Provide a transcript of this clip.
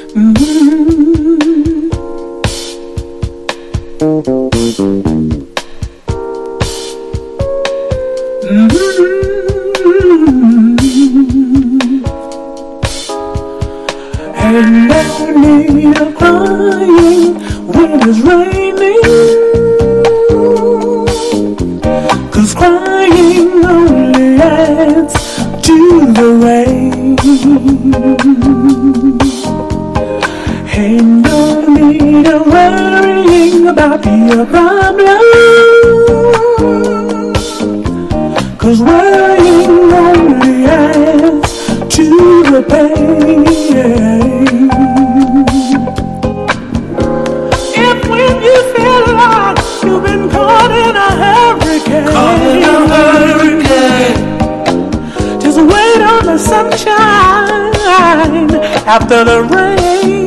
And no need of crying when it's raining, 'cause crying only adds to the rain. Ain't no need of worrying about your problems, 'cause worrying only adds to the pain. If when you feel like you've been caught in a hurricane, just wait on the sunshine after the rain.